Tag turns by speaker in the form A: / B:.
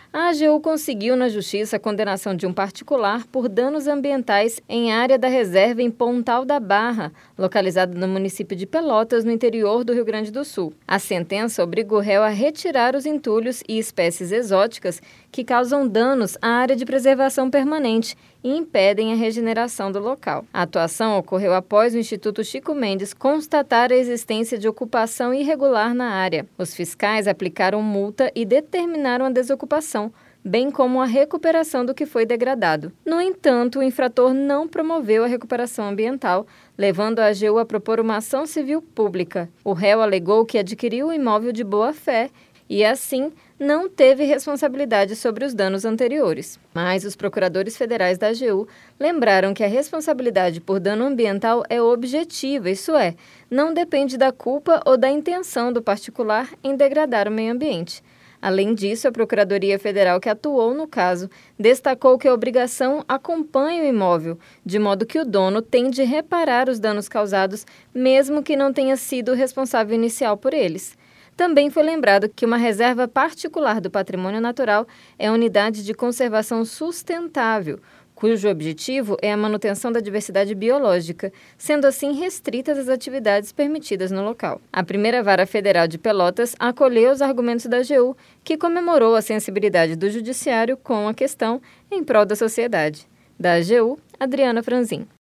A: A AGU conseguiu na Justiça a condenação de um particular por danos ambientais em área da reserva em Pontal da Barra, localizada no município de Pelotas, no interior do Rio Grande do Sul. A sentença obriga o réu a retirar os entulhos e espécies exóticas que causam danos à área de preservação permanente e impedem a regeneração do local. A atuação ocorreu após o Instituto Chico Mendes constatar a existência de ocupação irregular na área. Os fiscais aplicaram multa e determinaram a desocupação, bem como a recuperação do que foi degradado. No entanto, o infrator não promoveu a recuperação ambiental, levando a AGU a propor uma ação civil pública. O réu alegou que adquiriu o imóvel de boa-fé e, assim, não teve responsabilidade sobre os danos anteriores. Mas os procuradores federais da AGU lembraram que a responsabilidade por dano ambiental é objetiva, isso é, não depende da culpa ou da intenção do particular em degradar o meio ambiente. Além disso, a Procuradoria Federal que atuou no caso destacou que a obrigação acompanha o imóvel, de modo que o dono tem de reparar os danos causados, mesmo que não tenha sido o responsável inicial por eles. Também foi lembrado que uma reserva particular do patrimônio natural é a unidade de conservação sustentável, cujo objetivo é a manutenção da diversidade biológica, sendo assim restritas as atividades permitidas no local. A primeira Vara Federal de Pelotas acolheu os argumentos da AGU, que comemorou a sensibilidade do Judiciário com a questão em prol da sociedade. Da AGU, Adriana Franzin.